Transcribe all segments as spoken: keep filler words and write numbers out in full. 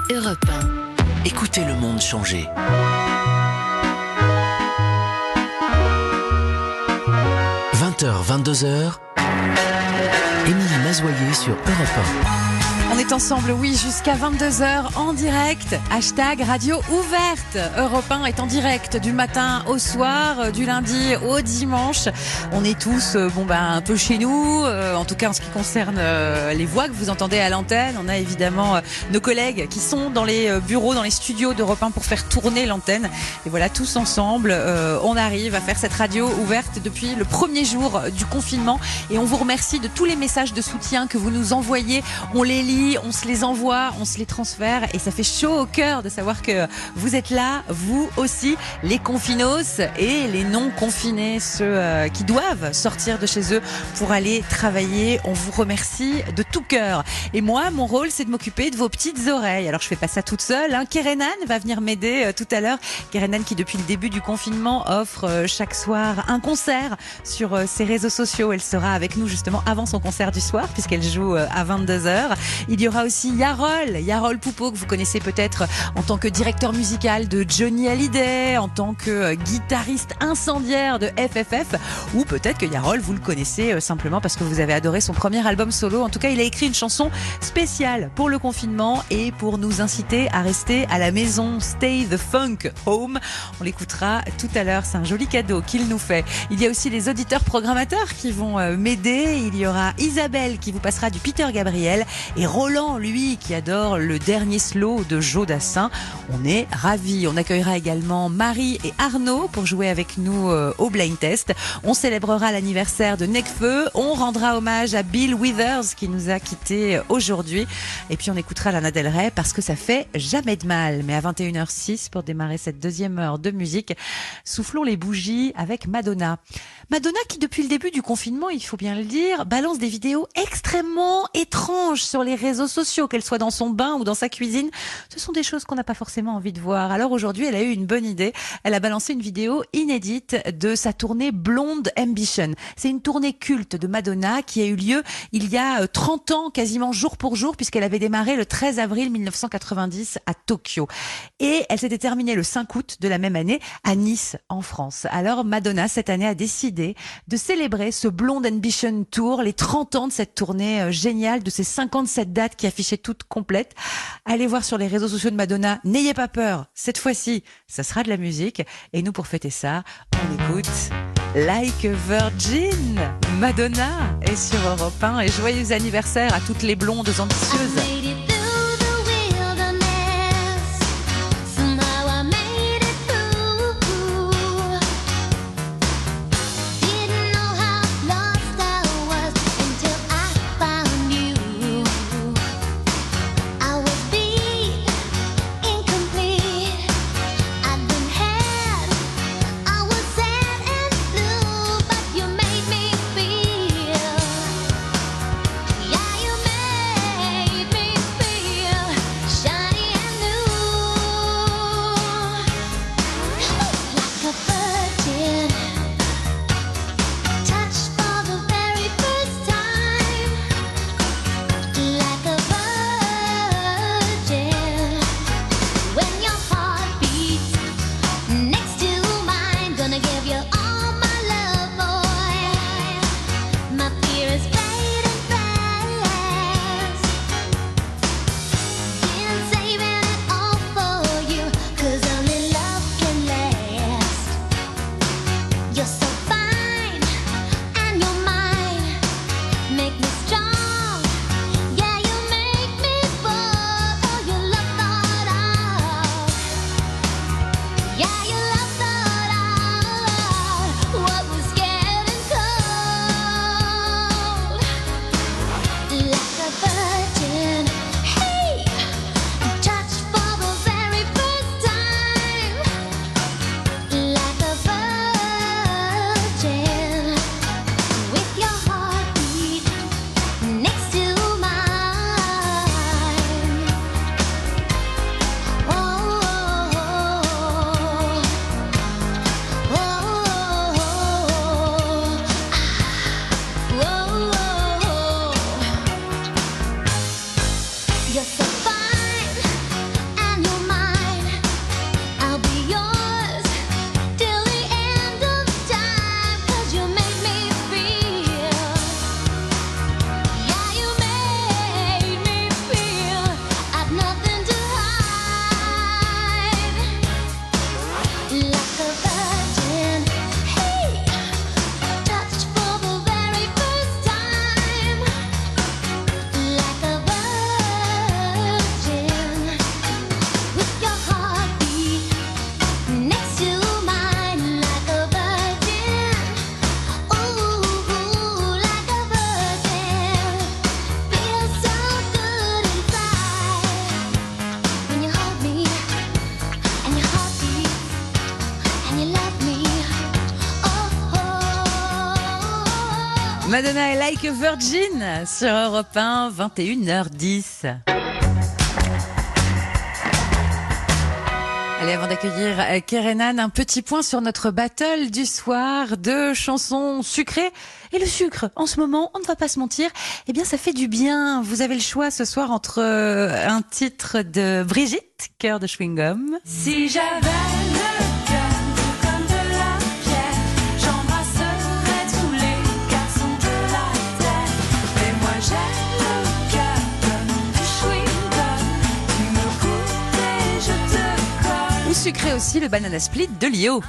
Europe un. Écoutez le monde changer. vingt heures, vingt-deux heures, Émilie Mazoyer sur Europe un. On est ensemble, oui, jusqu'à vingt-deux heures en direct. Hashtag radio ouverte. Europe un est en direct du matin au soir, du lundi au dimanche. On est tous, euh, bon ben, un peu chez nous. Euh, en tout cas, en ce qui concerne euh, les voix que vous entendez à l'antenne, on a évidemment euh, nos collègues qui sont dans les bureaux, dans les studios d'Europe un pour faire tourner l'antenne. Et voilà, tous ensemble, euh, on arrive à faire cette radio ouverte depuis le premier jour du confinement. Et on vous remercie de tous les messages de soutien que vous nous envoyez. On les lit. On se les envoie, on se les transfère et ça fait chaud au cœur de savoir que vous êtes là, vous aussi, les confinos et les non confinés, ceux euh, qui doivent sortir de chez eux pour aller travailler. On vous remercie de tout cœur. Et moi, mon rôle, c'est de m'occuper de vos petites oreilles. Alors, je fais pas ça toute seule. Hein. Kerenan va venir m'aider euh, tout à l'heure. Kerenan qui, depuis le début du confinement, offre euh, chaque soir un concert sur euh, ses réseaux sociaux. Elle sera avec nous justement avant son concert du soir puisqu'elle joue euh, à vingt-deux heures. Il y aura aussi Yarol, Yarol Poupeau, que vous connaissez peut-être en tant que directeur musical de Johnny Hallyday, en tant que guitariste incendiaire de F F F, ou peut-être que Yarol, vous le connaissez simplement parce que vous avez adoré son premier album solo. En tout cas, il a écrit une chanson spéciale pour le confinement et pour nous inciter à rester à la maison. Stay the Funk Home. On l'écoutera tout à l'heure. C'est un joli cadeau qu'il nous fait. Il y a aussi les auditeurs programmateurs qui vont m'aider. Il y aura Isabelle qui vous passera du Peter Gabriel et Roland, lui, qui adore le dernier slow de Joe Dassin. On est ravis. On accueillera également Marie et Arnaud pour jouer avec nous euh, au Blind Test. On célébrera l'anniversaire de Necfeu. On rendra hommage à Bill Withers qui nous a quittés aujourd'hui. Et puis on écoutera Lana Del Rey parce que ça fait jamais de mal. Mais à vingt et une heures six, pour démarrer cette deuxième heure de musique, soufflons les bougies avec Madonna. Madonna qui, depuis le début du confinement, il faut bien le dire, balance des vidéos extrêmement étranges sur les réseaux sociaux, qu'elle soit dans son bain ou dans sa cuisine. Ce sont des choses qu'on n'a pas forcément envie de voir. Alors aujourd'hui, elle a eu une bonne idée. Elle a balancé une vidéo inédite de sa tournée Blonde Ambition. C'est une tournée culte de Madonna qui a eu lieu il y a trente ans, quasiment jour pour jour, puisqu'elle avait démarré le treize avril mille neuf cent quatre-vingt-dix à Tokyo. Et elle s'était terminée le cinq août de la même année à Nice, en France. Alors Madonna, cette année, a décidé de célébrer ce Blonde Ambition Tour, les trente ans de cette tournée euh, géniale, de ces cinquante-sept dates qui affichaient toutes complètes. Allez voir sur les réseaux sociaux de Madonna, n'ayez pas peur, cette fois-ci, ça sera de la musique. Et nous, pour fêter ça, on écoute Like a Virgin. Madonna est sur Europe un et joyeux anniversaire à toutes les blondes ambitieuses. Yeah, you made me Madonna et Like a Virgin sur Europe un, vingt et une heures dix. Allez, avant d'accueillir Kerenan, un petit point sur notre battle du soir de chansons sucrées. Et le sucre, en ce moment, on ne va pas se mentir, eh bien ça fait du bien. Vous avez le choix ce soir entre un titre de Brigitte, Cœur de chewing-gum. Si j'avais le cœur comme de la pierre, j'embrasserais tous les garçons de la terre. Mais moi j'ai le cœur comme du chewing-gum, tu me coûtes et je te colle. Ou sucré aussi, le Banana Split de Lio.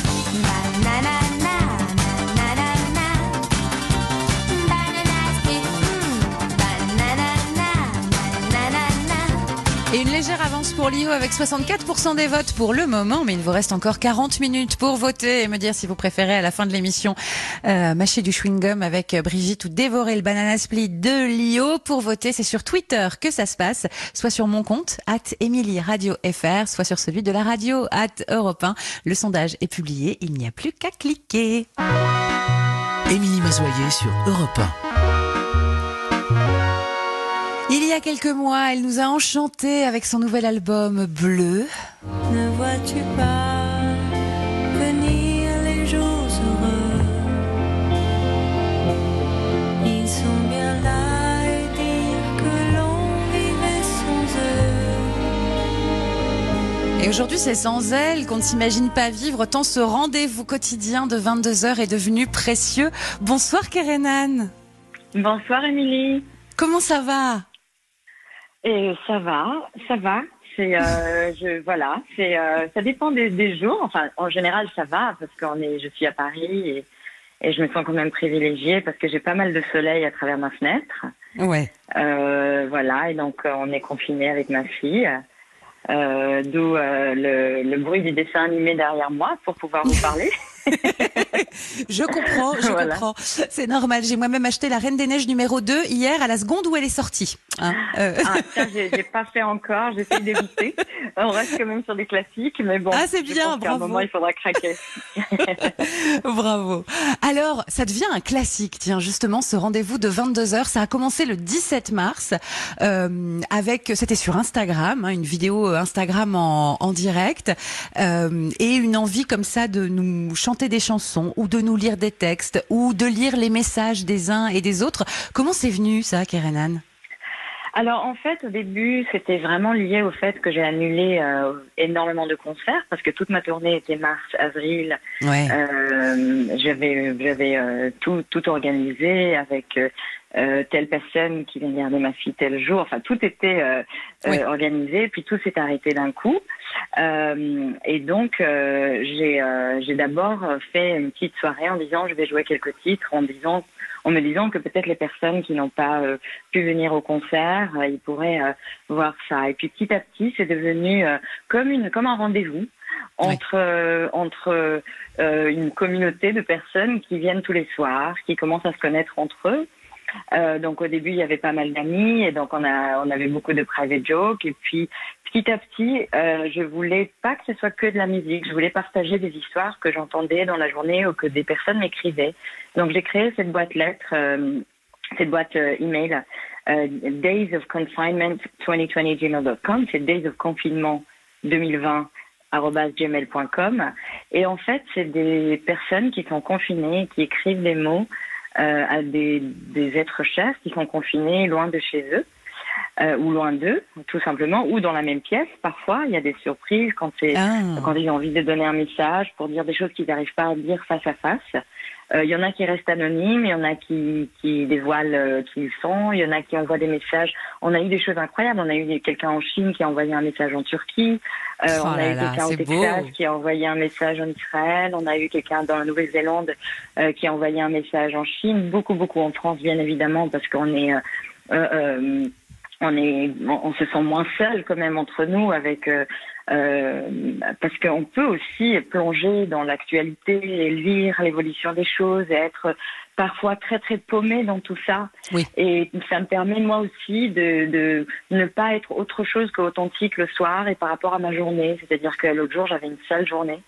Et une légère avance pour Lio avec soixante-quatre pour cent des votes pour le moment, mais il vous reste encore quarante minutes pour voter et me dire si vous préférez à la fin de l'émission euh, mâcher du chewing-gum avec Brigitte ou dévorer le banana split de Lio. Pour voter, c'est sur Twitter que ça se passe, soit sur mon compte, at Émilie Radio F R, soit sur celui de la radio, at Europe un. Le sondage est publié, il n'y a plus qu'à cliquer. Émilie Mazoyer sur Europe un. Il y a quelques mois, elle nous a enchantés avec son nouvel album Bleu. Ne vois-tu pas venir les jours heureux? Ils sont bien là et dire que l'on vivait sans eux. Et aujourd'hui, c'est sans elle qu'on ne s'imagine pas vivre, tant ce rendez-vous quotidien de vingt-deux heures est devenu précieux. Bonsoir Kerenan. Bonsoir Émilie. Comment ça va? Et ça va, ça va. C'est, euh, je, voilà, c'est, euh, ça dépend des, des jours. Enfin, en général, ça va parce qu'on est, je suis à Paris et, et je me sens quand même privilégiée parce que j'ai pas mal de soleil à travers ma fenêtre. Ouais. Euh, voilà, et donc on est confinés avec ma fille. Euh, d'où euh, le, le bruit du dessin animé derrière moi pour pouvoir vous parler. Je comprends, je Voilà. comprends. C'est normal. J'ai moi-même acheté La Reine des Neiges numéro deux hier à la seconde où elle est sortie. Hein, euh... Ah, ça, j'ai, j'ai pas fait encore. J'essaie d'éviter. On reste quand même sur des classiques, mais bon. Ah, c'est je bien, pense qu'à un bravo. moment, il faudra craquer. Bravo. Alors, ça devient un classique, tiens, justement, ce rendez-vous de vingt-deux heures. Ça a commencé le dix-sept mars, euh, avec, c'était sur Instagram, hein, une vidéo Instagram en, en direct, euh, et une envie comme ça de nous chanter des chansons, ou de nous lire des textes, ou de lire les messages des uns et des autres. Comment c'est venu, ça, Kerenan? Alors en fait au début c'était vraiment lié au fait que j'ai annulé euh, énormément de concerts parce que toute ma tournée était mars avril. Ouais. Euh, j'avais j'avais euh, tout tout organisé avec euh, euh, telle personne qui vient garder ma fille tel jour. Enfin tout était euh, Oui. euh, organisé puis tout s'est arrêté d'un coup. Euh, et donc euh, j'ai euh, j'ai d'abord fait une petite soirée en disant je vais jouer quelques titres en disant en me disant que peut-être les personnes qui n'ont pas euh, pu venir au concert, euh, ils pourraient euh, voir ça. Et puis petit à petit, c'est devenu euh, comme une comme un rendez-vous entre euh, entre euh, une communauté de personnes qui viennent tous les soirs, qui commencent à se connaître entre eux. Euh, donc au début, il y avait pas mal d'amis et donc on a on avait beaucoup de private jokes et puis petit à petit, euh, je voulais pas que ce soit que de la musique. Je voulais partager des histoires que j'entendais dans la journée ou que des personnes m'écrivaient. Donc j'ai créé cette boîte lettres, euh, cette boîte euh, email, euh, days of confinement vingt vingt gmail dot com. C'est days of confinement deux mille vingt arobase gmail point com. Et en fait, c'est des personnes qui sont confinées, qui écrivent des mots euh, à des, des êtres chers qui sont confinés loin de chez eux. Euh, ou loin d'eux, tout simplement, ou dans la même pièce. Parfois, il y a des surprises quand, c'est, Ah. quand ils ont envie de donner un message pour dire des choses qu'ils n'arrivent pas à dire face à face. Euh, il y en a qui restent anonymes, il y en a qui, qui dévoilent euh, qui ils sont, il y en a qui envoient des messages. On a eu des choses incroyables. On a eu quelqu'un en Chine qui a envoyé un message en Turquie. Euh, Oh on a là eu là, quelqu'un au c'est Texas beau. qui a envoyé un message en Israël. On a eu quelqu'un dans la Nouvelle-Zélande euh, qui a envoyé un message en Chine. Beaucoup, beaucoup en France, bien évidemment, parce qu'on est... Euh, euh, on est, on se sent moins seul quand même entre nous avec, euh, euh, parce qu'on peut aussi plonger dans l'actualité et lire l'évolution des choses et être parfois très très paumé dans tout ça. Oui. Et ça me permet moi aussi de, de ne pas être autre chose qu'authentique le soir et par rapport à ma journée. C'est-à-dire que l'autre jour j'avais une sale journée.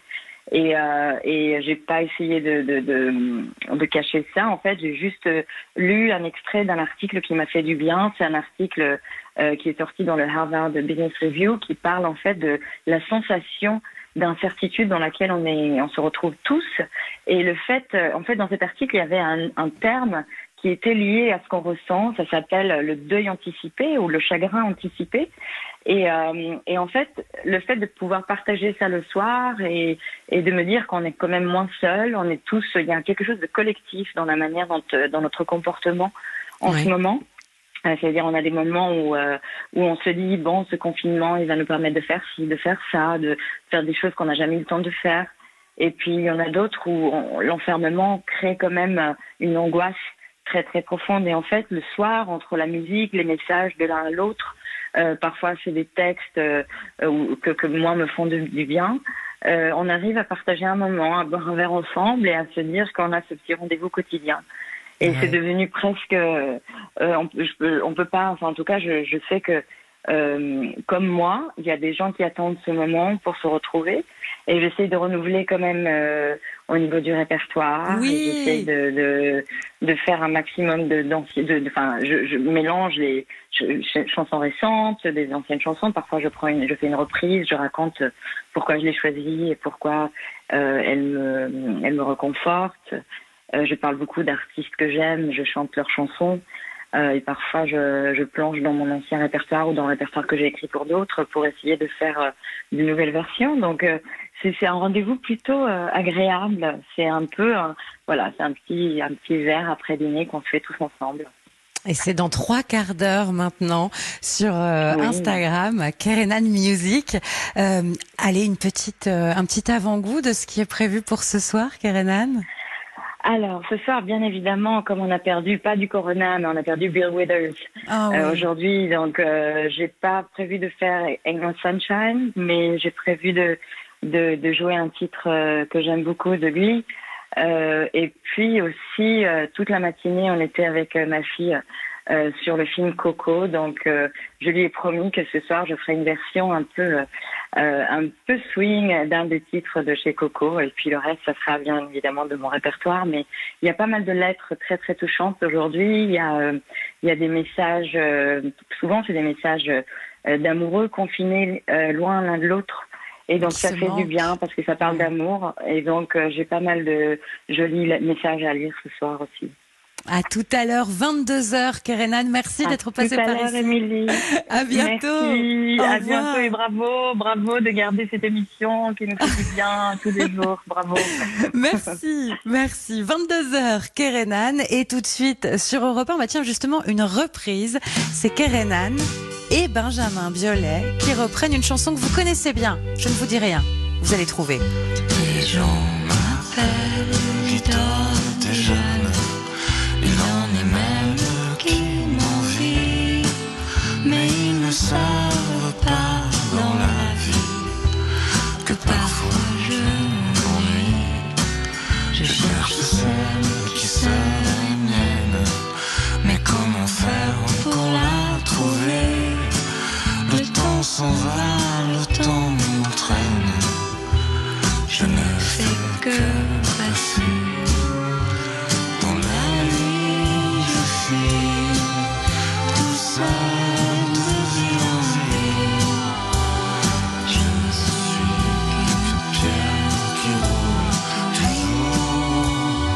Et, euh, et j'ai pas essayé de, de, de, de cacher ça. En fait, j'ai juste lu un extrait d'un article qui m'a fait du bien. C'est un article euh, qui est sorti dans le Harvard Business Review qui parle en fait de la sensation d'incertitude dans laquelle on est, on se retrouve tous. Et le fait, en fait, dans cet article, il y avait un, un terme qui était lié à ce qu'on ressent. Ça s'appelle le deuil anticipé ou le chagrin anticipé. Et, euh, et en fait, le fait de pouvoir partager ça le soir et, et de me dire qu'on est quand même moins seul, on est tous, il y a quelque chose de collectif dans la manière dont, dans notre comportement en Ouais. ce moment. Euh, C'est-à-dire, on a des moments où euh, où on se dit bon, ce confinement, il va nous permettre de faire ci, de faire ça, de faire des choses qu'on n'a jamais eu le temps de faire. Et puis il y en a d'autres où on- l'enfermement crée quand même euh, une angoisse très très profonde. Et en fait, le soir, entre la musique, les messages de l'un à l'autre, euh, parfois c'est des textes euh, euh, que que moi me font du, du bien. Euh, on arrive à partager un moment, à boire un verre ensemble et à se dire qu'on a ce petit rendez-vous quotidien. Et Ouais. c'est devenu presque, euh, on, peut- je peux, on peut pas, enfin en tout cas, je, je sais que euh, comme moi, il y a des gens qui attendent ce moment pour se retrouver. Et j'essaie de renouveler quand même euh, au niveau du répertoire. Oui. Et j'essaie de, de, de faire un maximum de, d'anciens- de, de, enfin, je, je mélange les ch- ch- chansons récentes, des anciennes chansons. Parfois, je prends une, je fais une reprise, je raconte pourquoi je l'ai choisie et pourquoi euh, elle me, elle me reconforte. Euh, je parle beaucoup d'artistes que j'aime, je chante leurs chansons. Euh, et parfois, je, je plonge dans mon ancien répertoire ou dans le répertoire que j'ai écrit pour d'autres pour essayer de faire euh, de nouvelles versions. Donc, euh, c'est, c'est un rendez-vous plutôt euh, agréable. C'est un peu, euh, voilà, c'est un petit, un petit verre après dîner qu'on se fait tous ensemble. Et c'est dans trois quarts d'heure maintenant sur euh, Oui. Instagram, Kerenan Music. Euh, allez, une petite, euh, un petit avant-goût de ce qui est prévu pour ce soir, Kerenan. Alors, ce soir, bien évidemment, comme on a perdu, pas du Corona, mais on a perdu Bill Withers Ah euh, oui. aujourd'hui, donc euh, j'ai pas prévu de faire Ain't No Sunshine, mais j'ai prévu de, de, de jouer un titre euh, que j'aime beaucoup de lui. Euh, et puis aussi, euh, toute la matinée, on était avec euh, ma fille euh, sur le film Coco, donc euh, je lui ai promis que ce soir, je ferai une version un peu... euh, Euh, un peu swing d'un des titres de chez Coco, et puis le reste, ça sera bien évidemment de mon répertoire, mais il y a pas mal de lettres très très touchantes aujourd'hui. Il y a euh, il y a des messages, euh, souvent c'est des messages euh, d'amoureux confinés euh, loin l'un de l'autre, et donc Qui ça se fait du manquent. bien parce que ça parle Ouais. d'amour, et donc euh, j'ai pas mal de jolis le- messages à lire ce soir aussi. À tout à l'heure, vingt-deux heures, Kerenan. Merci À d'être tout passé à par l'heure, ici. Émilie. À bientôt. Merci, Au à revoir. bientôt et bravo, bravo de garder cette émission qui nous fait du bien tous les jours. Bravo. Merci, merci. vingt-deux heures, Kerenan. Et tout de suite, sur Europe un, bah tiens, justement, une reprise. C'est Kerenan et Benjamin Biolay qui reprennent une chanson que vous connaissez bien. Je ne vous dis rien. Vous allez trouver. Les gens m'appellent Victor des jeunes. Il en est même qui m'envient, mais ils ne savent pas dans la vie que parfois je m'ennuie. Je cherche celle qui serait mienne, mais comment faire pour la trouver? Le temps s'en va, le temps m'entraîne. Je ne fais que passer. Dans la nuit, je fuis tout seul de vie en vie. Je suis qu'une pierre qui roule toujours.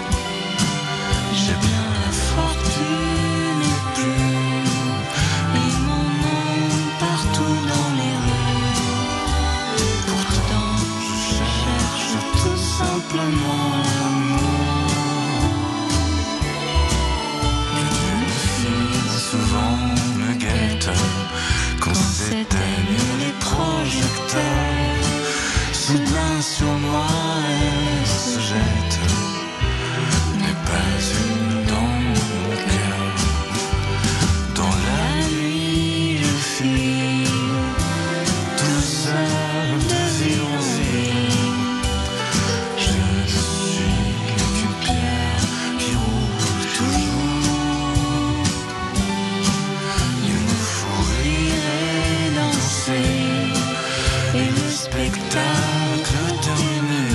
J'ai bien la fortune et plus, et mon nom partout dans les rues. Pourtant, je cherche tout simplement l'amour. Une fille souvent me guette quand s'éteignent les projecteurs. Soudain sur moi elle se jette, n'est pas une dans mon cœur. Dans la nuit je file tout seul de ville en ville. Je suis qu'une pierre qui roule toujours. Il me faut rire et danser, et le spectacle terminé.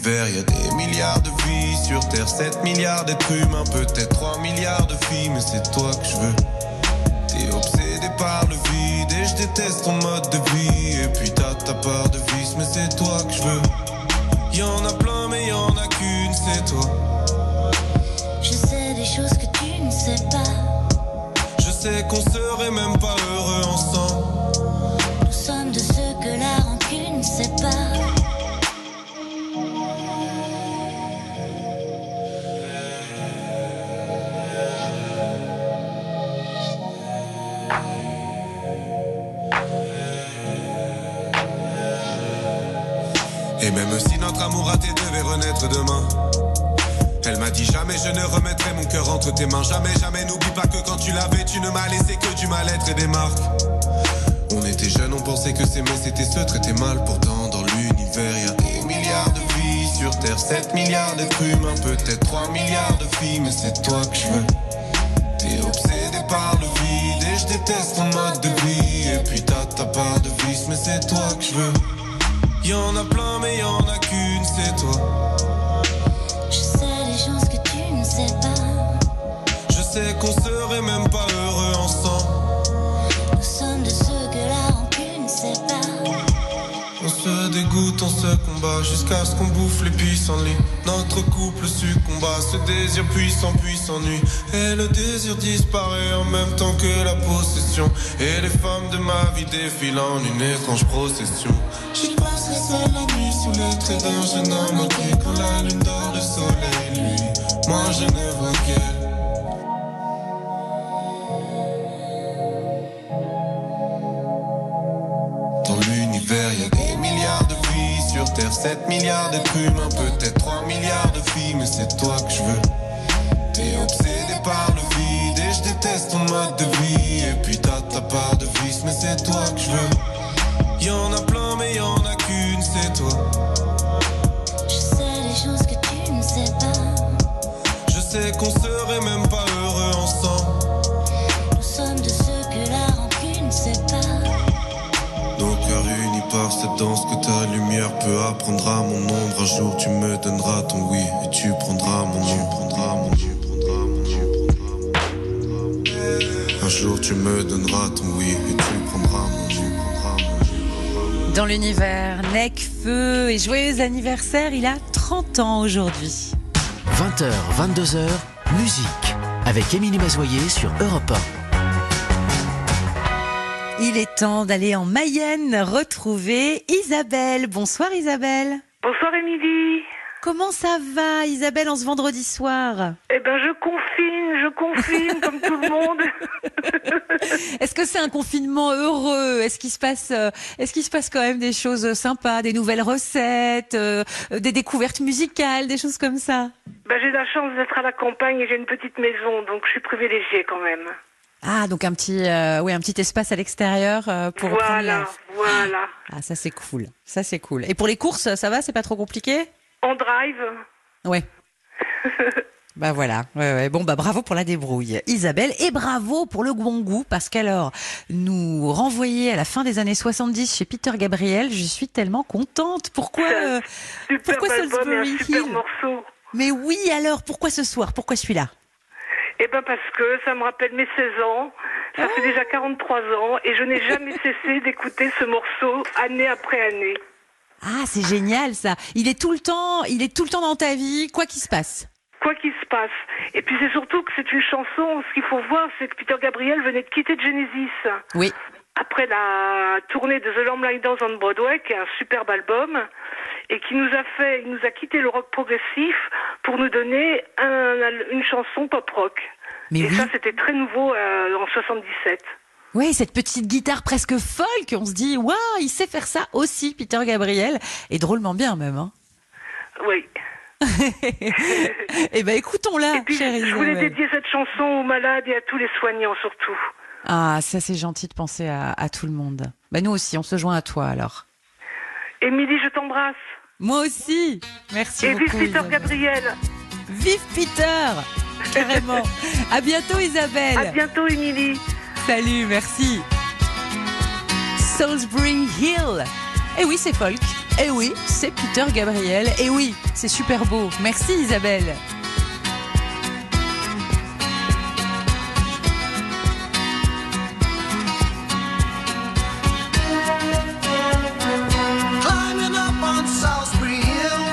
l'univers, y a des milliards de vies sur Terre, sept milliards d'êtres humains, peut-être trois milliards de filles, mais c'est toi que je veux. T'es obsédé par le vide et je déteste ton mode de vie. Et puis t'as ta part de vice, mais c'est toi que je veux. Y'en a plein, mais y'en a qu'une, c'est toi. Je sais des choses que tu ne sais pas. Je sais qu'on serait même pas heureux ensemble. Nous sommes de ceux que la rancune sépare. Et même si notre amour raté devait renaître demain, elle m'a dit jamais je ne remettrai mon cœur entre tes mains. Jamais, jamais, n'oublie pas que quand tu l'avais, tu ne m'as laissé que du mal-être et des marques. On était jeunes, on pensait que s'aimer c'était se traiter mal. Pourtant dans l'univers y a des milliards de vies sur Terre, sept milliards d'êtres humains, peut-être trois milliards de filles, mais c'est toi que je veux. T'es obsédé par le vide et je déteste ton mode de vie. Et puis t'as ta part de vice, mais c'est toi que je veux. Y'en a plein mais y'en a qu'une, c'est toi. Je sais des choses que tu ne sais pas. Je sais qu'on serait même pas heureux ensemble. Nous sommes de ceux que la rancune sépare. On se dégoûte, on se combat jusqu'à ce qu'on bouffe les pissenlits. Notre couple succomba, ce désir puissant puis s'ennuie. Et le désir disparaît en même temps que la possession. Et les femmes de ma vie défilent en une étrange procession. J'y passerai seul la nuit sous les traits d'un jeune homme qui quand la lune dort, le soleil lui. Moi je ne vois qu'elle. Dans l'univers, y a des milliards de vies sur Terre, sept milliards d'êtres humains, peut-être trois milliards de filles, mais c'est toi que je veux. T'es obsédé par le vide et je déteste ton mode de vie. Et puis t'as ta part de vice, mais c'est toi que je veux. Y'en a plein, mais y'en a qu'une, c'est toi. Je sais des choses que tu ne sais pas. Je sais qu'on serait même pas heureux ensemble. Nous sommes de ceux que la rancune sépare. Nos cœurs unis par cette danse que ta lumière peut apprendre à mon ombre. Un jour tu me donneras ton oui et tu prendras mon nom. Prendras mon tu prendras mon tu prendras mon. Un jour tu me donneras ton oui et tu prendras mon tu prendras mon. Dans l'univers, Necfeu et joyeux anniversaire, il a trente ans aujourd'hui. vingt heures, vingt-deux heures, musique avec Émilie Mazoyer sur Europe un. Il est temps d'aller en Mayenne retrouver Isabelle. Bonsoir Isabelle. Bonsoir Émilie. Comment ça va Isabelle en ce vendredi soir? Eh ben je confine, je confine comme tout le monde. Est-ce que c'est un confinement heureux? Est-ce qu'il se passe, euh, est-ce qu'il se passe quand même des choses sympas, des nouvelles recettes, euh, des découvertes musicales, des choses comme ça? Ben j'ai la chance d'être à la campagne et j'ai une petite maison, donc je suis privilégiée quand même. Ah, donc un petit, euh, oui, un petit espace à l'extérieur euh, pour prendre Voilà, l'air. voilà. Ah, ça c'est cool, ça c'est cool. Et pour les courses, ça va, c'est pas trop compliqué? En drive. Ouais. Bah voilà, ouais, ouais. Bon bah bravo pour la débrouille Isabelle et bravo pour le bon goût parce qu'alors nous renvoyer à la fin des années soixante-dix chez Peter Gabriel, je suis tellement contente. Pourquoi euh, Super pourquoi album et un Salisbury super Hill? morceau. Mais oui alors, pourquoi ce soir? Pourquoi celui-là? Eh ben parce que ça me rappelle mes seize ans, ça fait déjà quarante-trois ans et je n'ai jamais cessé d'écouter ce morceau année après année. Ah, c'est génial ça. Il est tout le temps, il est tout le temps dans ta vie, quoi qu'il se passe. Quoi qu'il se passe. Et puis c'est surtout que c'est une chanson, ce qu'il faut voir, c'est que Peter Gabriel venait de quitter Genesis. Oui. Après la tournée de The Lamb Lies Down on Broadway, qui est un superbe album, et qui nous a fait, il nous a quitté le rock progressif pour nous donner un, une chanson pop rock. Mais et oui. ça, c'était très nouveau euh, en soixante-dix-sept. Oui, cette petite guitare presque folk, on se dit, waouh, il sait faire ça aussi, Peter Gabriel, et drôlement bien même. Hein. Oui. Eh ben, écoutons-la, et puis, chère je voulais Isabelle. dédier cette chanson aux malades et à tous les soignants surtout. Ah, ça c'est gentil de penser à, à tout le monde. Bah nous aussi, on se joint à toi alors. Émilie, je t'embrasse. Moi aussi. Merci et beaucoup. vive Peter Isabelle. Gabriel. Vive Peter. Carrément. À bientôt Isabelle. À bientôt Émilie. Salut, merci. Salisbury Hill. Eh oui, c'est folk. Eh oui, c'est Peter Gabriel. Eh oui, c'est super beau. Merci Isabelle. Climbing up on Salisbury Hill,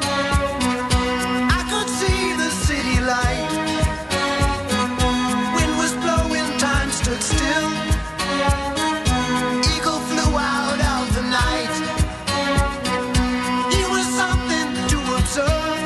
I could see the city light. Wind was blowing, time stood still. Eagle flew out of the night. He was something to observe.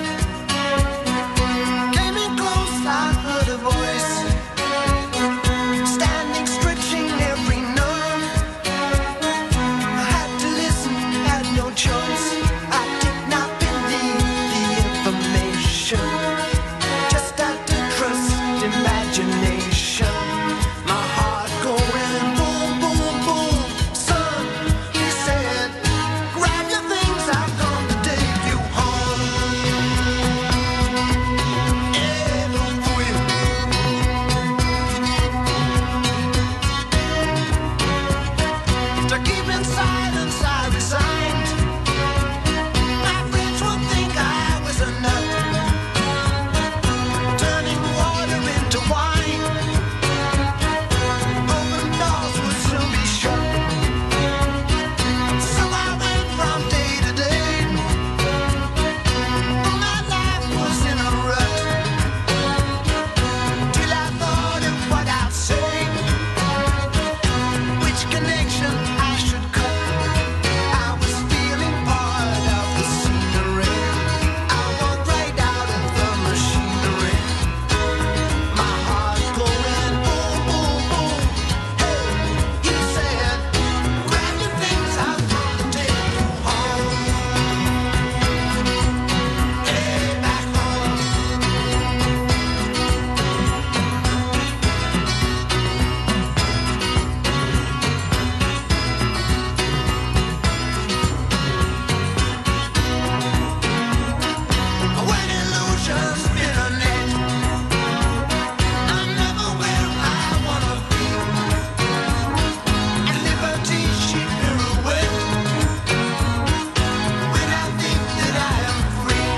Came in close, I heard a voice, standing, stretching every nerve. I had to listen, had no choice. I did not believe the information, just had to trust imagination. My heart going boom, boom, boom. Son, he said, grab your things, I've come to take you home. Eh, don't quit. To keep in silence, I resigned. My friends would think I was a nut, turning water into wine. Open doors would soon be shut. So I went from day to day. My life was in a rut, till I thought of what I'd say, which connection I should cut. I was feeling part of the scenery. I walked right out of the machinery. My heart going boom, boom, boom. Hey, he said, grab your things, I'll come to take you home. Hey, back home. When illusions spin a net, I'm never where I wanna be. At liberty she pirouette, when I think that I am free.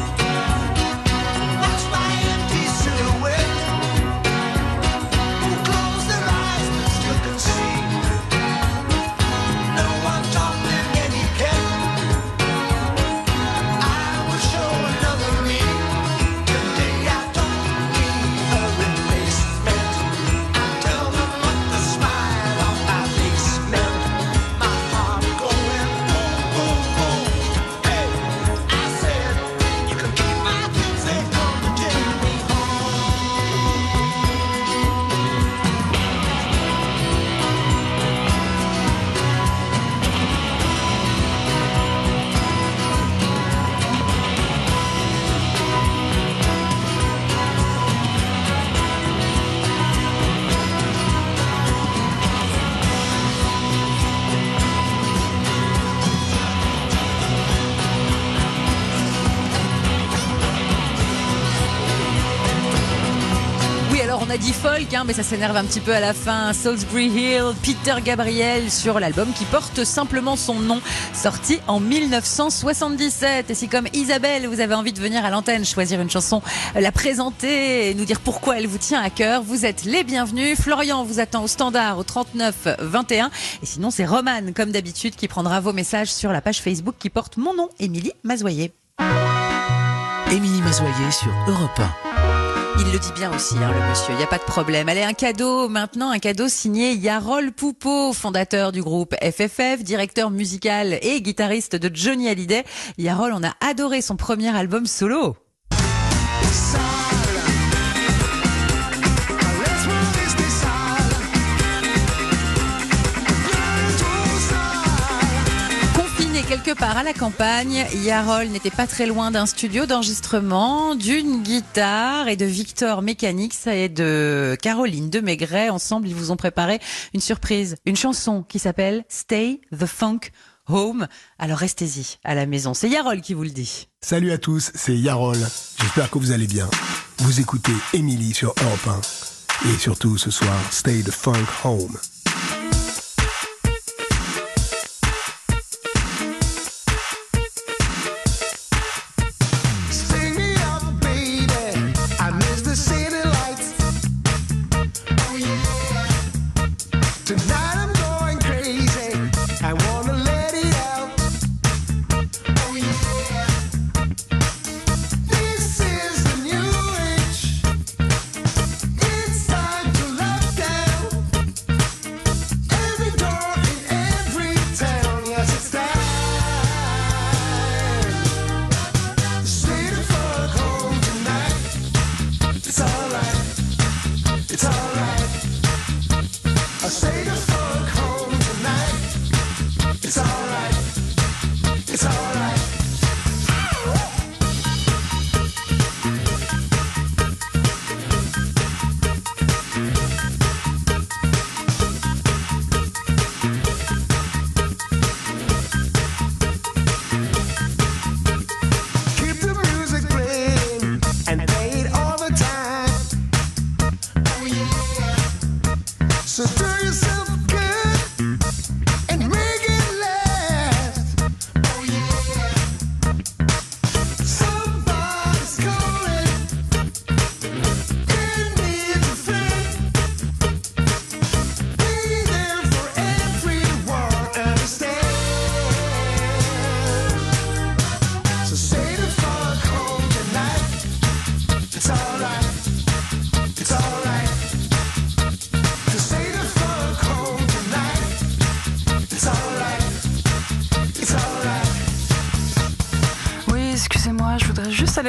Watch my empty silhouette, who close their eyes but still can see. No one taught them etiquette. I will show another me. Today I don't need a replacement. I tell them what the smile on my face meant. My heart going boom, boom, boom. Hey, I said, you can keep my things, they come to take me Oui, alors on a dit folk, hein, mais ça s'énerve un petit peu à la fin. Salisbury Hill, Peter Gabriel sur l'album qui porte simplement son nom, sorti en mille neuf cent soixante-dix-sept. Et si comme Isabelle, vous avez envie de venir à l'antenne, choisir une chanson, la présenter et nous dire pourquoi elle vous tient à cœur, vous êtes les bienvenus. Florian vous attend au standard au trente-neuf vingt et un. Et sinon, c'est Romane, comme d'habitude, qui prendra vos messages sur la page Facebook qui porte mon nom, Émilie Mazoyer. Émilie Mazoyer sur Europe un. Il le dit bien aussi, hein, le monsieur, il n'y a pas de problème. Allez, un cadeau maintenant, un cadeau signé Yarol Poupeau, fondateur du groupe F F F, directeur musical et guitariste de Johnny Hallyday. Yarol, on a adoré son premier album solo. Confiné quelque part à la campagne, Yarol n'était pas très loin d'un studio d'enregistrement, d'une guitare et de Victor Mechanics et de Caroline de Maigret. Ensemble, ils vous ont préparé une surprise, une chanson qui s'appelle Stay the Funk Home. Alors restez-y à la maison. C'est Yarol qui vous le dit. Salut à tous, c'est Yarol. J'espère que vous allez bien. Vous écoutez Émilie sur Europe un. Et surtout ce soir, Stay the Funk Home.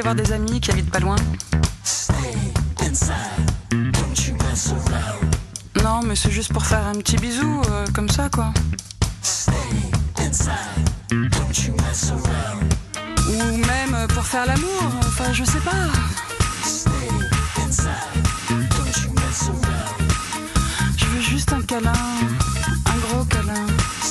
voir des amis qui habitent pas loin. Non, mais c'est juste pour faire un petit bisou, euh, comme ça, quoi. Ou même pour faire l'amour, enfin, je sais pas. Je veux juste un câlin, un gros câlin.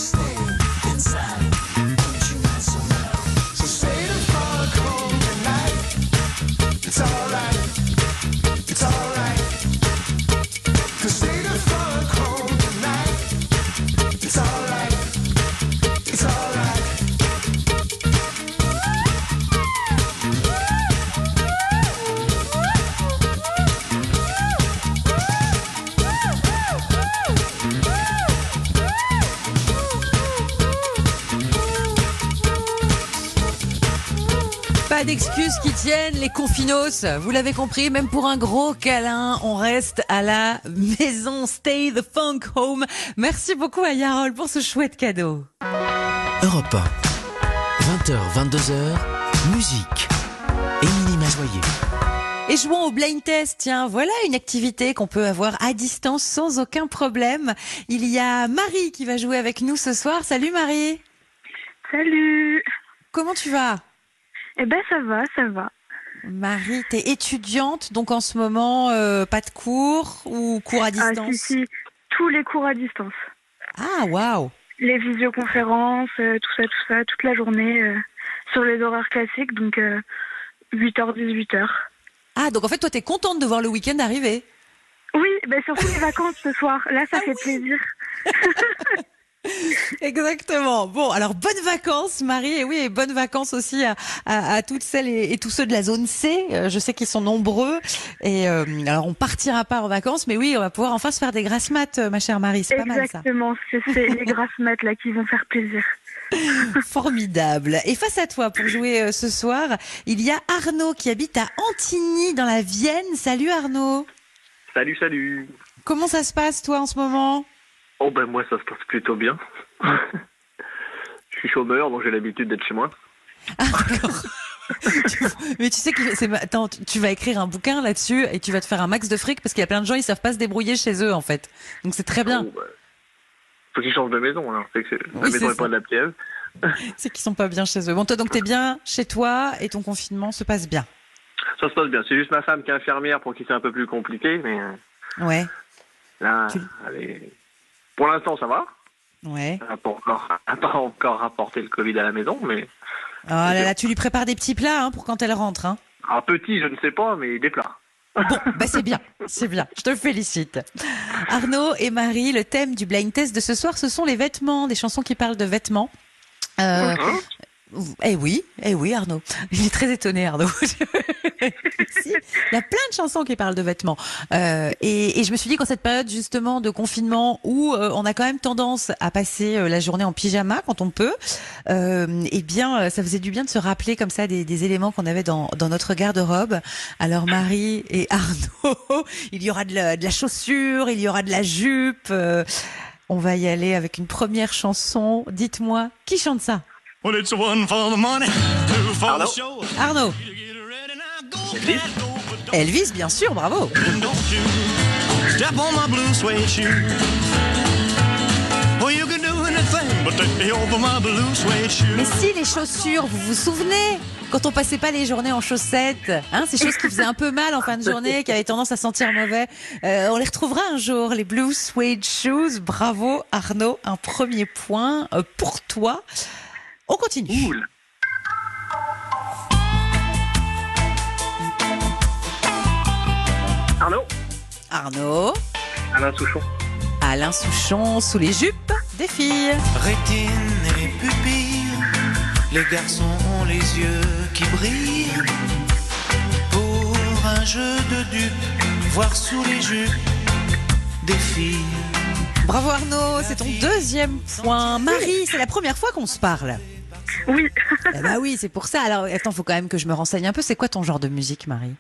It's alright, it's alright to stay the fuck home tonight. It's alright, it's alright. Pas d'excuses qui tiennent, les confinos. Vous l'avez compris, même pour un gros câlin, on reste à la maison. Stay the funk home. Merci beaucoup à Yarol pour ce chouette cadeau. Europe un, vingt heures, vingt-deux heures, musique. Émilie Mazoyer. Et jouons au blind test. Tiens, voilà une activité qu'on peut avoir à distance sans aucun problème. Il y a Marie qui va jouer avec nous ce soir. Salut Marie. Salut. Comment tu vas ? Eh ben ça va, ça va. Marie, t'es étudiante, donc en ce moment, euh, pas de cours ou cours à distance ? Ah si, si, tous les cours à distance. Ah, waouh. Les visioconférences, euh, tout ça, tout ça, toute la journée, euh, sur les horaires classiques, donc euh, huit heures, dix-huit heures. Ah, donc en fait, toi, t'es contente de voir le week-end arriver ? Oui, ben surtout les vacances ce soir. Là, ça ah fait oui. plaisir. Exactement. Bon, alors bonnes vacances Marie, et oui, et bonnes vacances aussi à, à, à toutes celles et, et tous ceux de la zone C. Euh, je sais qu'ils sont nombreux. Et euh, alors on partira pas en vacances, mais oui, on va pouvoir enfin se faire des grasses mat, ma chère Marie. C'est Exactement, pas mal ça. Exactement, c'est, c'est les grasses mat là qui vont faire plaisir. Formidable. Et face à toi pour jouer euh, ce soir, il y a Arnaud qui habite à Antigny dans la Vienne. Salut Arnaud. Salut, salut. Comment ça se passe toi en ce moment ? Oh ben moi ça se passe plutôt bien. Je suis chômeur donc j'ai l'habitude d'être chez moi. Ah d'accord. Mais tu sais que c'est... Attends, tu vas écrire un bouquin là-dessus et tu vas te faire un max de fric parce qu'il y a plein de gens ils savent pas se débrouiller chez eux en fait. Donc c'est très bien. Oh, bah... Faut qu'ils changent de maison alors. C'est que c'est... Oui, la maison c'est est pas adaptée à eux. C'est qu'ils sont pas bien chez eux. Bon toi donc t'es bien chez toi et ton confinement se passe bien. Ça se passe bien. C'est juste ma femme qui est infirmière pour qui c'est un peu plus compliqué mais. Ouais. Là, tu... allez. Pour l'instant, ça va. Ouais. Elle n'a pas encore, pas encore rapporté le Covid à la maison, mais... Oh là là, tu lui prépares des petits plats hein, pour quand elle rentre. Hein. Un petit, je ne sais pas, mais des plats. Bon, bah c'est bien, c'est bien. Je te félicite. Arnaud et Marie, le thème du blind test de ce soir, ce sont les vêtements, des chansons qui parlent de vêtements. Euh, mm-hmm. Eh oui, eh oui Arnaud. Il est très étonné Arnaud. Si, il y a plein de chansons qui parlent de vêtements. Euh, et, et je me suis dit qu'en cette période justement de confinement où euh, on a quand même tendance à passer euh, la journée en pyjama quand on peut, euh, eh bien ça faisait du bien de se rappeler comme ça des, des éléments qu'on avait dans, dans notre garde-robe. Alors Marie et Arnaud, il y aura de la, de la chaussure, il y aura de la jupe. Euh, on va y aller avec une première chanson. Dites-moi, qui chante ça? Well, it's one for the money, two for the show. Arnaud. Elvis. Elvis, bien sûr, bravo. Step on my blue suede shoe. Well, you can do anything but take me over my blue suede shoe. Mais si les chaussures, vous vous souvenez quand on passait pas les journées en chaussettes, hein, ces choses qui faisaient un peu mal en fin de journée, qui avaient tendance à sentir mauvais, euh, on les retrouvera un jour, les blue suede shoes. Bravo Arnaud, un premier point euh, pour toi. On continue. Cool. Arnaud. Arnaud. Alain Souchon. Alain Souchon, sous les jupes des filles. Rétine et pupille, les garçons ont les yeux qui brillent. Pour un jeu de dupes, voir sous les jupes des filles. Bravo Arnaud, c'est ton deuxième point. Marie, c'est la première fois qu'on se parle. Oui. Eh bah oui, c'est pour ça. Alors, attends, faut quand même que je me renseigne un peu. C'est quoi ton genre de musique, Marie?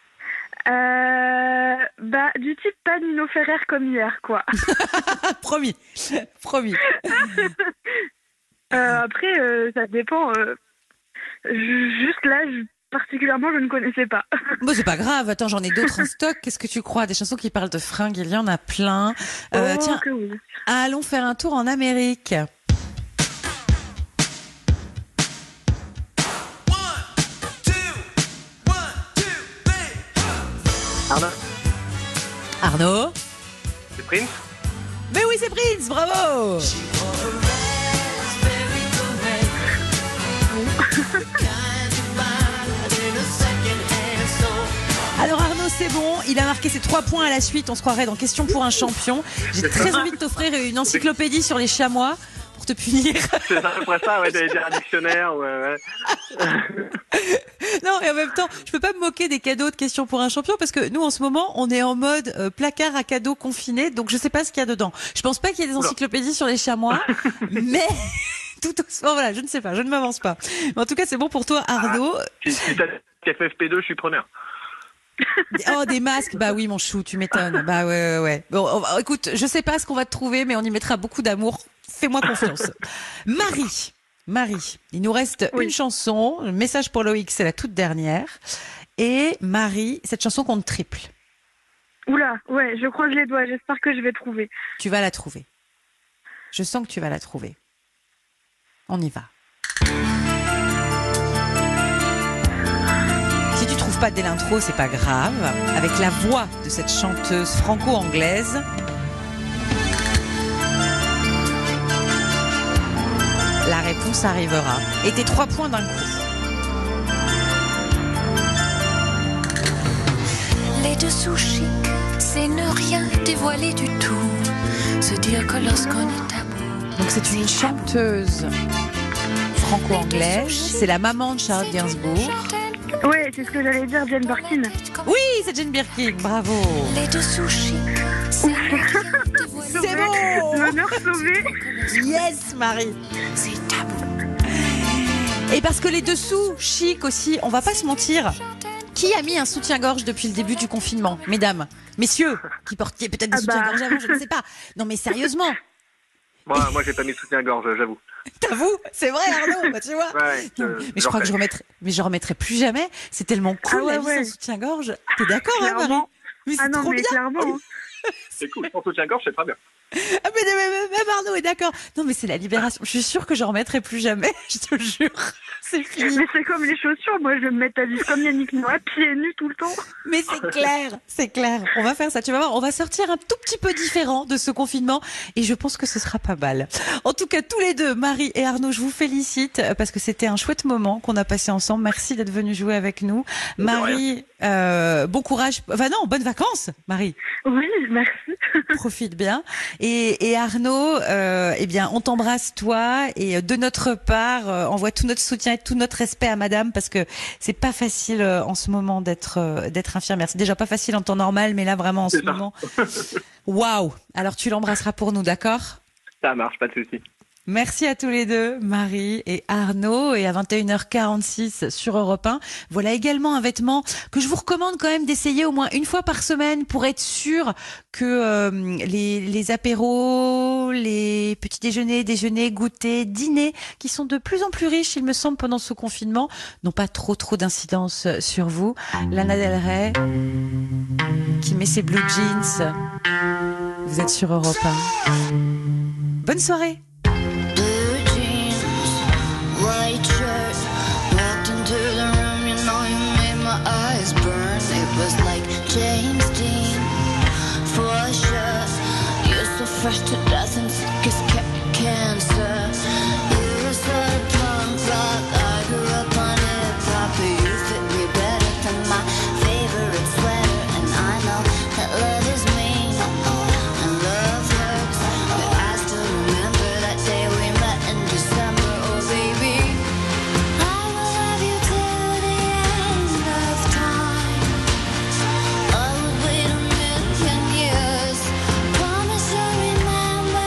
Euh, bah, du type pas Nino Ferrer comme hier, quoi. Promis, promis. euh, après, euh, ça dépend. Euh, juste là, je particulièrement, je ne connaissais pas. Bon, c'est pas grave. Attends, j'en ai d'autres en stock. Qu'est-ce que tu crois? Des chansons qui parlent de fringues, il y en a plein. Euh, Oh, tiens, que oui. allons faire un tour en Amérique. Arnaud, Arnaud? c'est Prince. Mais oui, c'est Prince, bravo! Alors Arnaud, c'est bon, il a marqué ses trois points à la suite, on se croirait dans Question pour un champion. J'ai très envie de t'offrir une encyclopédie sur les chamois pour te punir. C'est à peu près ça, ouais, j'allais dire un dictionnaire, ouais, ouais. Non, et en même temps, je peux pas me moquer des cadeaux de Question pour un champion parce que nous, en ce moment, on est en mode euh, placard à cadeaux confiné, donc je sais pas ce qu'il y a dedans. Je pense pas qu'il y ait des encyclopédies sur les chamois, mais tout doucement, voilà, je ne sais pas, je ne m'avance pas. Mais en tout cas, c'est bon pour toi, Arnaud. Ah, si si t'as F F P deux, je suis preneur. Oh, des masques, bah oui, mon chou, tu m'étonnes. Bah ouais, ouais, ouais. Bon, on va- écoute, je sais pas ce qu'on va te trouver, mais on y mettra beaucoup d'amour. Fais-moi confiance. Marie, Marie, il nous reste Oui. une chanson. Le message pour Loïc, c'est la toute dernière. Et Marie, cette chanson compte triple. Oula, ouais, je croise les doigts. J'espère que je vais trouver. Tu vas la trouver. Je sens que tu vas la trouver. On y va. Si tu trouves pas dès l'intro, c'est pas grave. Avec la voix de cette chanteuse franco-anglaise, la réponse arrivera. Et tes trois points d'un coup. Les dessous chics, c'est ne rien dévoiler du tout. Se dire que lorsqu'on est tabou. Donc c'est une chanteuse franco-anglaise. C'est la maman de Charles Gainsbourg. Ouais, c'est ce que j'allais dire, Jane Birkin. Oui, c'est Jane Birkin. Bravo. Les dessous chics, c'est ne rien dévoiler. C'est bon. L'honneur sauvé. Yes, Marie. C'est tabou. Et parce que les dessous chic aussi, on va pas se mentir. Qui a mis un soutien-gorge depuis le début du confinement? Mesdames, messieurs, qui portaient peut-être des Ah bah. soutiens-gorge avant, je ne sais pas. Non mais sérieusement, Moi, moi j'ai pas mis de soutien-gorge, j'avoue. t'avoues, c'est vrai Arnaud, bah, tu vois. Ouais, Non, euh, mais je crois que je remettrai, mais je remettrai plus jamais. C'est tellement cool Ah ouais, la vie ouais. sans soutien-gorge. T'es d'accord, hein, Marie? Clairement. Mais c'est Ah non, trop mais bien. clairement. hein. C'est cool, sans soutien-gorge, c'est très bien. Ah mais, mais- mais- même Arnaud est d'accord. Non mais c'est la libération. Je suis sûre que je remettrai plus jamais. Je te jure, c'est fini. Mais c'est comme les chaussures. Moi, je vais me mettre à vivre comme Yannick Noah, pieds nus tout le temps. Mais c'est clair, c'est clair. On va faire ça. Tu vas voir, on va sortir un tout petit peu différent de ce confinement et je pense que ce sera pas mal. En tout cas, tous les deux, Marie et Arnaud, je vous félicite parce que c'était un chouette moment qu'on a passé ensemble. Merci d'être venus jouer avec nous. Marie, euh, bon courage. Enfin non, bonnes vacances, Marie. Oui, merci. Profite bien. Et, et Arnaud, euh, eh bien, on t'embrasse toi et de notre part, euh, envoie tout notre soutien et tout notre respect à Madame parce que c'est pas facile euh, en ce moment d'être euh, d'être infirmière. C'est déjà pas facile en temps normal, mais là vraiment en ce C'est ça. moment. Waouh. Alors tu l'embrasseras pour nous, d'accord? Ça marche, pas de souci. Merci à tous les deux, Marie et Arnaud. Et à vingt et une heures quarante-six sur Europe un, voilà également un vêtement que je vous recommande quand même d'essayer au moins une fois par semaine pour être sûr que euh, les, les apéros, les petits déjeuners, déjeuners, goûters, dîners, qui sont de plus en plus riches, il me semble, pendant ce confinement, n'ont pas trop trop d'incidence sur vous. Lana Del Rey, qui met ses blue jeans. Vous êtes sur Europe un. Bonne soirée. Blue jeans, white shirt. Walked into the room, you know you made my eyes burn. It was like James Dean, for sure. You're so fresh to death and sick as ca- cancer. You're so punk rock, I grew up on hip hop. You fit me better than my favorite sweater, and I know that love is mean and love hurts, but I still remember that day we met in December. Oh baby, I will love you till the end of time. I would wait a million years. Promise I'll remember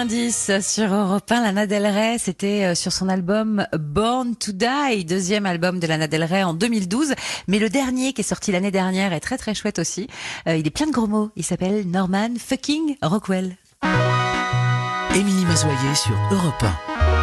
quatre-vingt-dix sur Europe un, Lana Del Rey, c'était sur son album Born to Die, deuxième album de Lana Del Rey en deux mille douze. Mais le dernier qui est sorti l'année dernière est très très chouette aussi. Euh, il est plein de gros mots. Il s'appelle Norman fucking Rockwell. Émilie Mazoyer sur Europe un.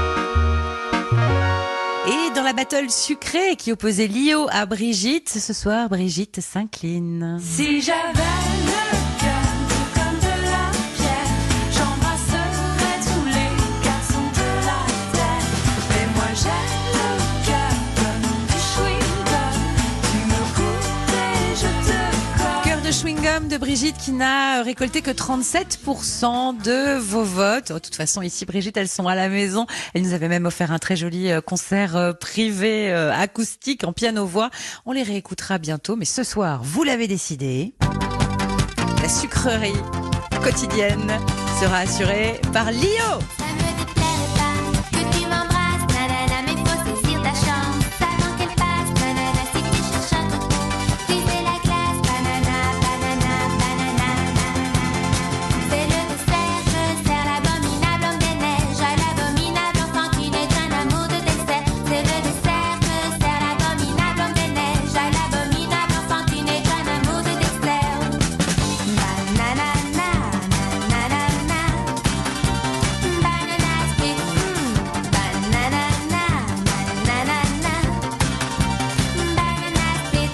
Et dans la battle sucrée qui opposait Lio à Brigitte, ce soir Brigitte s'incline. Si j'avais le cœur tout comme de la pierre, j'embrasserais tous les garçons de la terre. Mais moi j'ai le cœur comme du chewing-gum, tu me coupes et je te colle. Cœur de chewing-gum de Brigitte qui n'a récolté que trente-sept pour cent de vos votes. De toute façon, ici, Brigitte, elles sont à la maison. Elle nous avait même offert un très joli concert privé acoustique en piano-voix. On les réécoutera bientôt, mais ce soir, vous l'avez décidé, la sucrerie quotidienne sera assurée par Lio. Que tu m'embrasses, nanana, mais faut saisir ta chance. Avant qu'elle passe, nanana, si tu cherches un topo, tu fais la classe, banana, banana, banana. C'est le dessert, je sers l'abominable homme des neiges à l'abominable enfant qui n'est qu'un amour de dessert. C'est le dessert, je sers l'abominable homme des neiges à l'abominable enfant qui n'est qu'un amour de dessert. Banana, banana, banana split, mm, banana, banana, banana split.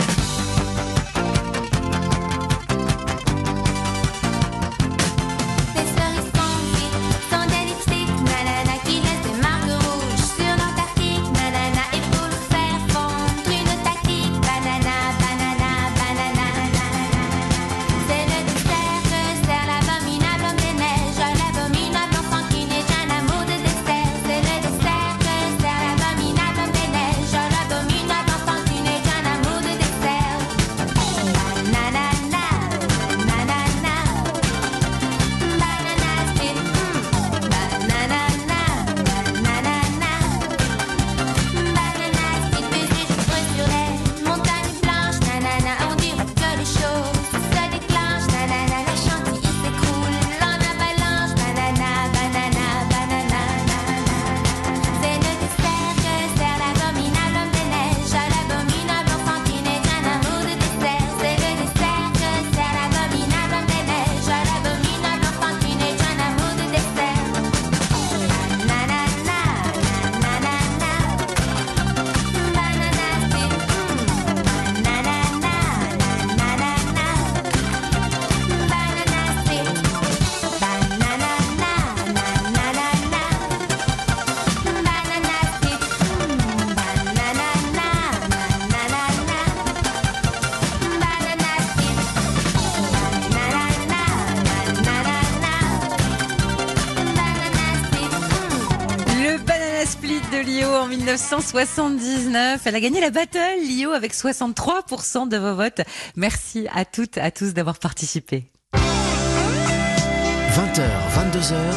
Tes cerises confites sont des lipsticks, nanana, qui laissent des marques rouges sur l'Antarctique, nanana, et pour le faire fondre une tactique, banana, banana, banana. C'est le dessert que sert l'abominable homme des neiges à l'abominable enfant qui n'est qu'un amour de dessert. C'est le dessert que sert l'abominable homme des neiges à l'abominable enfant qui n'est qu'un amour de dessert. Banana, banana, banana split, mm, banana, banana, banana split. Puis je creuse sur les montagnes blanches, nanana, on dirait que les choses se déclenchent, nanana, la chantilly s'écroule en avalanche, banana, banana, banana. C'est le dessert que sert l'abominable homme des neiges à l'abominable enfant qui n'est qu'un amour de dessert. C'est le dessert que sert l'abominable homme des neiges à l'abominable enfant qui n'est qu'un amour de dessert. Banana, banana, banana split, mm, banana, banana, banana split, banana, banana split, mm, Le Banana Split de Lio en mille neuf cent soixante-dix-neuf. Elle a gagné la battle, Lio, avec soixante-trois pour cent de vos votes. Merci à toutes, à tous d'avoir participé. vingt heures, vingt-deux heures.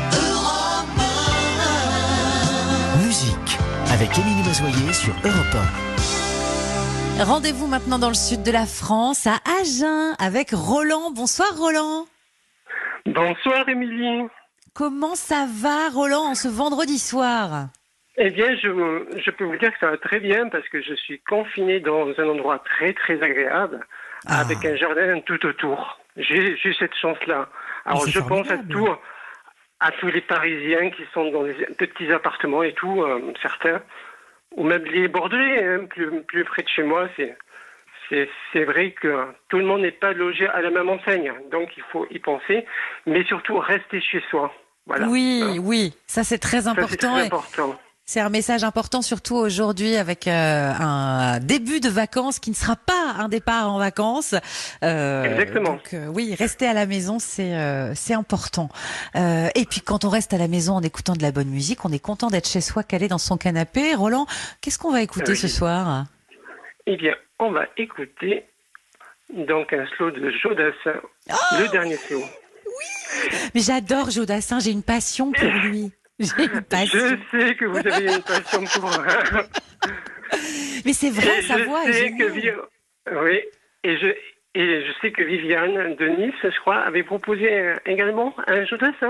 Musique avec Émilie Mazoyer sur Europe un. Rendez-vous maintenant dans le sud de la France, à Agen, avec Roland. Bonsoir Roland. Bonsoir Émilie. Comment ça va Roland en ce vendredi soir? Eh bien, je, je peux vous dire que ça va très bien parce que je suis confiné dans un endroit très très agréable avec un jardin tout autour. J'ai, j'ai cette chance-là. Alors je pense à tout, à tous les Parisiens qui sont dans des petits appartements et tout, euh, certains, ou même les Bordelais, hein, plus, plus près de chez moi. C'est, c'est, c'est vrai que tout le monde n'est pas logé à la même enseigne, donc il faut y penser, mais surtout rester chez soi. Voilà. Oui, oui, ça c'est très important. Ça, c'est très important. C'est un message important, surtout aujourd'hui avec euh, un début de vacances qui ne sera pas un départ en vacances. Euh, Exactement. Donc euh, oui, rester à la maison, c'est euh, c'est important. Euh, et puis quand on reste à la maison en écoutant de la bonne musique, on est content d'être chez soi, calé dans son canapé. Roland, qu'est-ce qu'on va écouter Oui. ce soir? Eh bien, on va écouter donc un slow de Jodassin, le dernier slow. Mais j'adore Jodassin, j'ai une passion pour lui. J'ai une passion. Je sais que vous avez une passion pour. Mais c'est vrai, Et sa je voix est sais que géniale. Vi- Oui, et je et je sais que Viviane de Nice, je crois, avait proposé euh, également un Jodassin.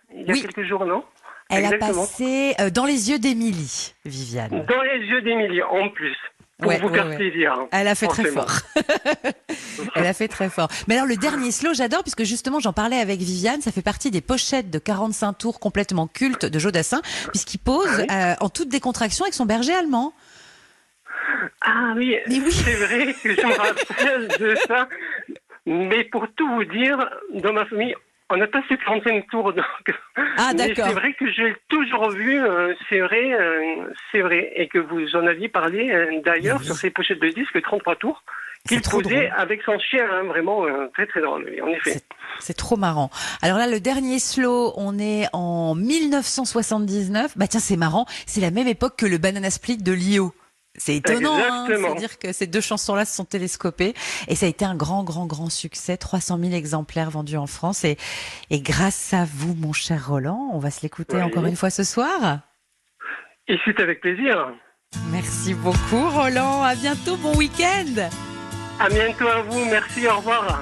il y a Oui. quelques jours, non? Elle Exactement. a passé euh, dans les yeux d'Émilie, Viviane. Dans les yeux d'Émilie, en plus. Pour Ouais, vous ouais, faire ouais. plaisir. hein, Elle a fait très forcément. fort. Elle a fait très fort. Mais alors le dernier slow, j'adore puisque justement j'en parlais avec Viviane, ça fait partie des pochettes de quarante-cinq tours complètement cultes de Joe Dassin, puisqu'il pose euh, en toute décontraction avec son berger allemand. Ah oui, c'est vrai que je me rappelle de ça. Mais pour tout vous dire, dans ma famille, on n'a pas fait quarante-cinq tours. Donc... Ah, Mais d'accord. c'est vrai que je l'ai toujours vu, euh, c'est vrai, euh, c'est vrai. Et que vous en aviez parlé euh, d'ailleurs sur ces pochettes de disques, trente-trois tours, qu'il trop posait drôle. avec son chien, hein, vraiment euh, très très drôle, oui, en effet. C'est trop marrant. Alors là, le dernier slow, on est en mille neuf cent soixante-dix-neuf. Bah tiens, c'est marrant, c'est la même époque que le Banana Split de Lio. C'est étonnant, hein, Exactement. c'est-à-dire que ces deux chansons-là se sont télescopées et ça a été un grand, grand, grand succès. trois cent mille exemplaires vendus en France et, et grâce à vous, mon cher Roland, on va se l'écouter Oui. encore une fois ce soir. Et c'est avec plaisir. Merci beaucoup, Roland. À bientôt, bon week-end. À bientôt à vous, merci, au revoir.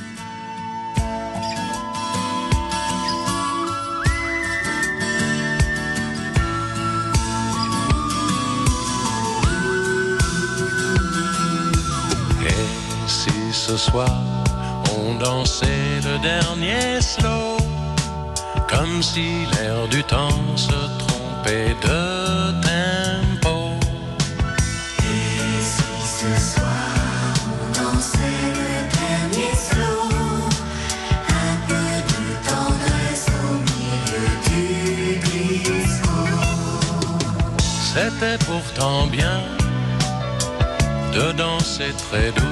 Et si ce soir on dansait le dernier slow, comme si l'air du temps se trompait de tempo. Et si ce soir on dansait le dernier slow, un peu de tendresse au milieu du disco. C'était pourtant bien de danser très doux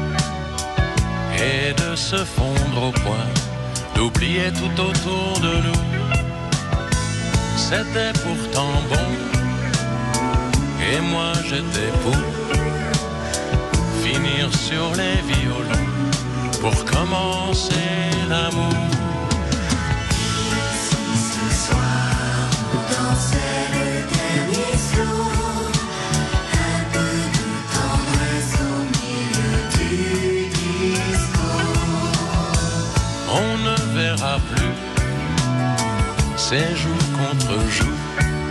et de se fondre au point, d'oublier tout autour de nous. C'était pourtant bon, et moi j'étais pour finir sur les violons pour commencer l'amour. Si ce soir on dansait le dernier slow, un peu de tendresse au milieu du disco. On ne verra plus ces jours contre jours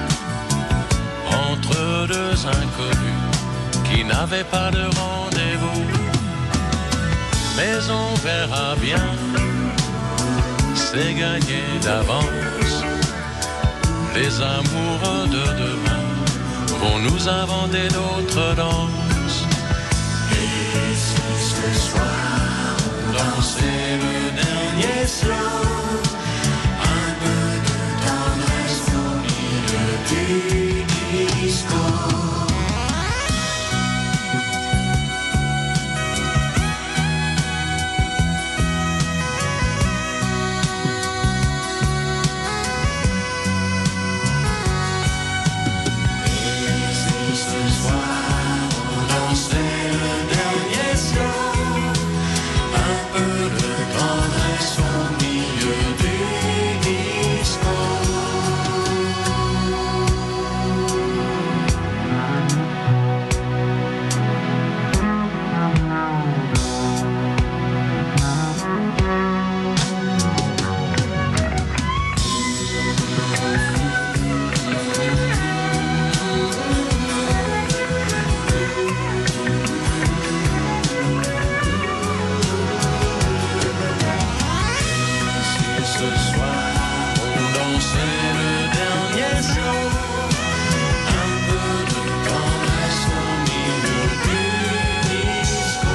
entre deux inconnus qui n'avaient pas de rendez-vous. Mais on verra bien, c'est gagné d'avance. Les amoureux de demain vont nous inventer d'autres danses. Et si ce soir on dansait le dernier slow, un peu de tendresse au milieu du disco. Et si ce soir on dansait le dernier slow, un peu de tendresse au milieu du disco. Si ce soir on dansait le dernier slow, un peu de tendresse au milieu du disco.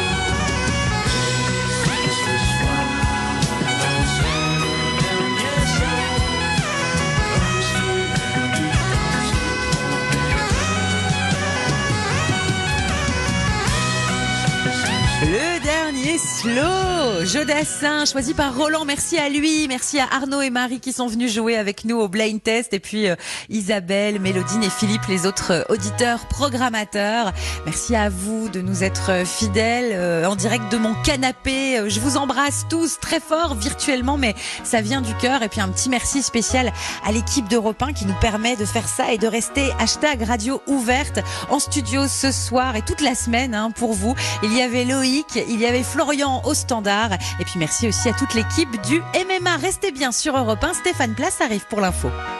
Et si ce soir on dansait le dernier slow, comme si l'air du temps se Le dernier slow, Joe Dassin, choisi par Roland. Merci à lui, merci à Arnaud et Marie qui sont venus jouer avec nous au Blind Test, et puis euh, Isabelle, Mélodine et Philippe, les autres euh, auditeurs, programmateurs. Merci à vous de nous être euh, fidèles euh, en direct de mon canapé. Euh, Je vous embrasse tous très fort virtuellement, mais ça vient du cœur. Et puis un petit merci spécial à l'équipe d'Europe un qui nous permet de faire ça et de rester hashtag radio ouverte en studio ce soir et toute la semaine hein, pour vous. Il y avait Loïc, il y avait Florian Florian au standard. Et puis merci aussi à toute l'équipe du M M A. Restez bien sur Europe un. Stéphane Place arrive pour l'info.